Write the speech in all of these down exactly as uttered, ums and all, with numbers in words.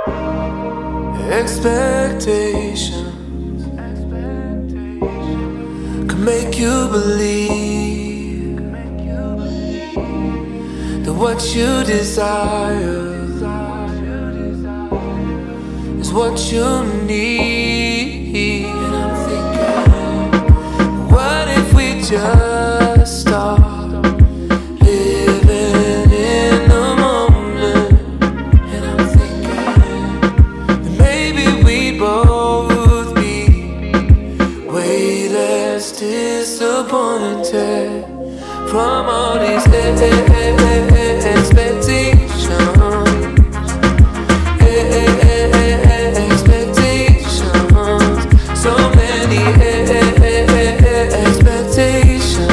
Expectations can make you believe that what you desire is what you need. And I'm thinking, what if we just start living in the moment? And I'm thinking that maybe we both be way less disappointed from all these expectations. So many expectations.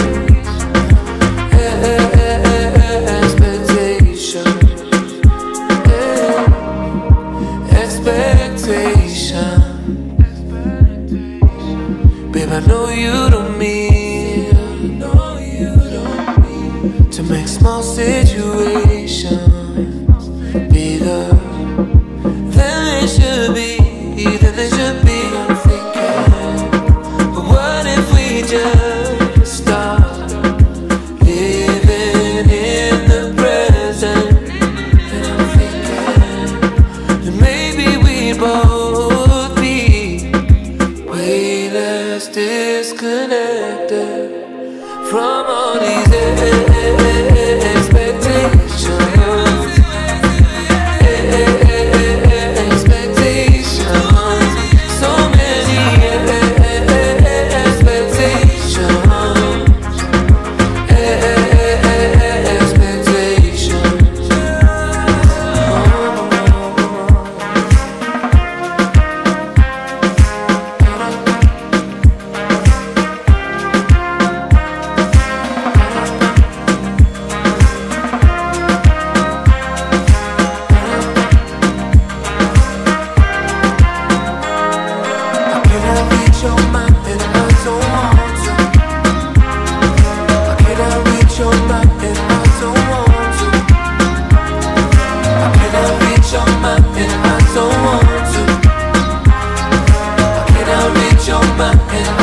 Expectation. Babe, I know you don't mean to make small situations bigger than they should be, than they should be. I'm thinking, but what if we just start living in the present? And I'm thinking that maybe we both be way less disconnected from all these expectations. And